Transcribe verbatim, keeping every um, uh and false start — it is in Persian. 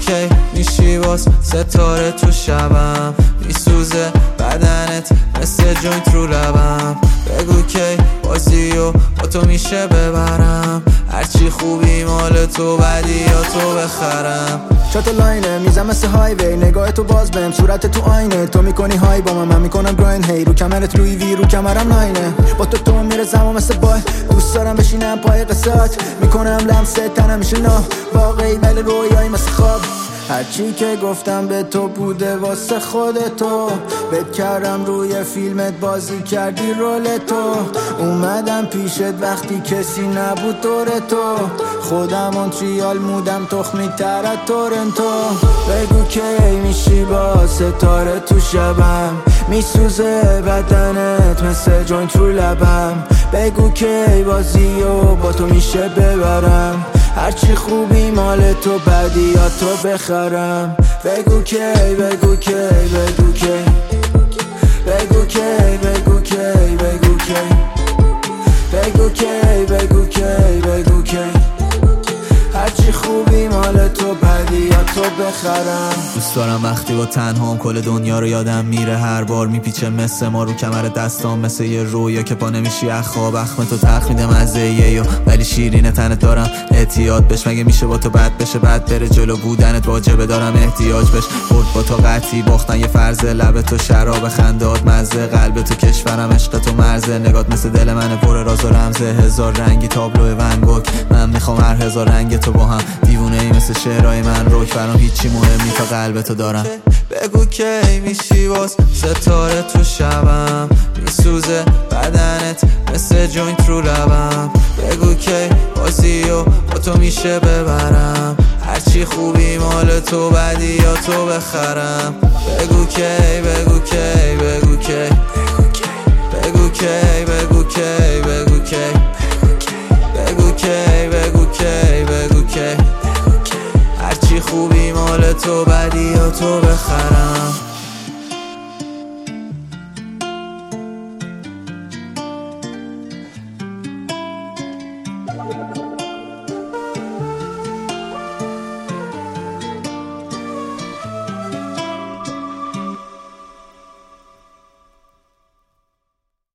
کی میشی باز ستاره تو شبم، میسوزه بدنت مثل جوینت رو لبم. بگو کی بازی و با تو میشه ببرم، هرچی خوبی مال تو بدی یا تو بخرم. شات لاینه میزم مثل هایوی، نگاه تو باز بهم صورت تو آینه. تو میکنی های با من، من میکنم گراین. هی رو کمرت لوی وی، رو کمرم ناینه. با تو تو میره زمان مثل بای، دوست دارم بشینم پای قصات. میکنم لمسه تنم میشه نه واقعی ولی رویایی مثل خواب. هرچی که گفتم به تو بوده واسه خودتو، بهت کردم روی فیلمت بازی کردی رول تو. اومدم پیشت وقتی کسی نبود دور تو، خودم مونتریال مودم تخمی تر از تورنتو. بگو کی میشی با ستاره تو شبم، میسوزه بدنت مثل جوینت رو لبم. بگو کی بازی و با تو میشه ببرم، هرچی خوبی مال تو بدی یا تو بخرم. بگو کی بگو کی بگو کی بگو کی بگو کی بگو کی بگو کی بگو کی بگو کی هرچی خوبی مال تو بدی یا تو بخرم. دوست دارم وقتی با تنهام کل دنیا رو یادم میره، هر بار میپیچه مثل ما رو کمر دستام مثل یه رویا که پا نمیشی از خواب. اخم تو تلخ میده مزه یه ولی شیرین تنت دارم احتیاط بش. مگه میشه با تو بد بشه بد بره جلو بودنت واجبه دارم احتیاج بش. برد با تو قطعی باختن یه فرض، لب تو شراب خندات مزه، قلب تو کشورم عشق تو مرزه. نگات مثل دل من پر راز و رمزه، هزار رنگی تابلو ون گوگ. من میخوام هر هزار رنگ تو با هم، دیوونه ای مثل شعرهای من روک. برام هیچی مهمی تا قلب تو دارم. بگو کی میشی باز ستاره تو شبم، میسوزه بدنت مثل جوینت رو لبم. بگو کی بازی و با تو میشه ببرم، هرچی خوبی مال تو بدی یا تو بخرم. بگو کی بگو کی بگو کی بگو کی بگو کی بگو کی بگو کی بگو کی بگو کی هرچی خوبی مال تو بدی یا تو بخرم.